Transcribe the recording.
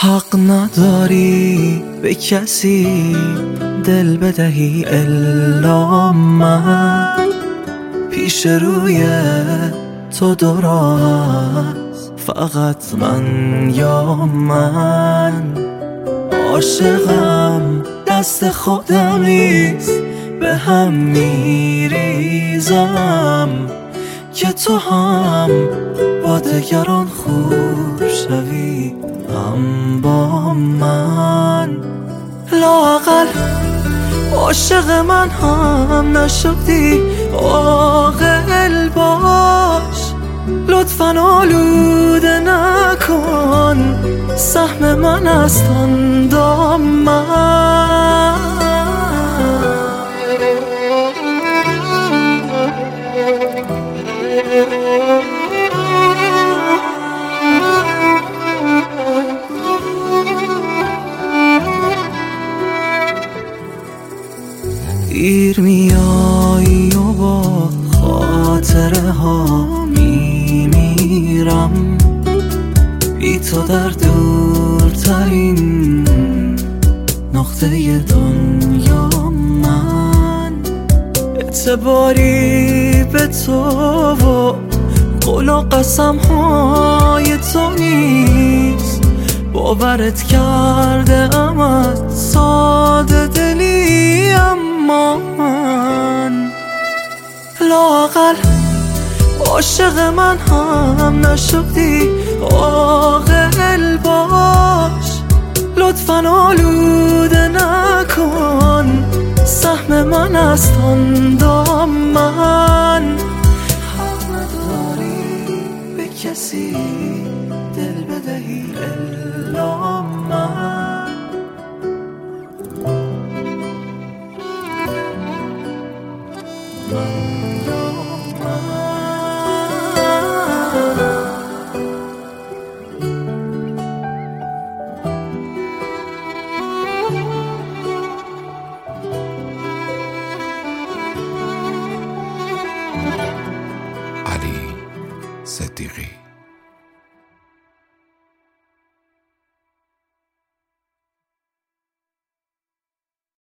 حق نداری به کسی دل بدهی الا من. پیش روی تو دراز فقط من یا من. عاشقم دست خودم نیست به هم میریزم که تو هم با دگران خوب شوی هم با من. لااقل عاشق من هم نشدی عاقل باش. لطفاً آلوده نکن سهم من از آن دامن. دیر میایی و با خاطره ها میمیرم. بی تو در دورترین نقطه دنیا من. اعتباری به تو و قول و قسم های تو نیست. باورت کرده امت ساده دلی اما من. لااقل عاشق من هم نشدی عاقل باش. لطفاً آلوده نکن سهم من از آن دامن. حق نداری به کسی دل بدهی الا من.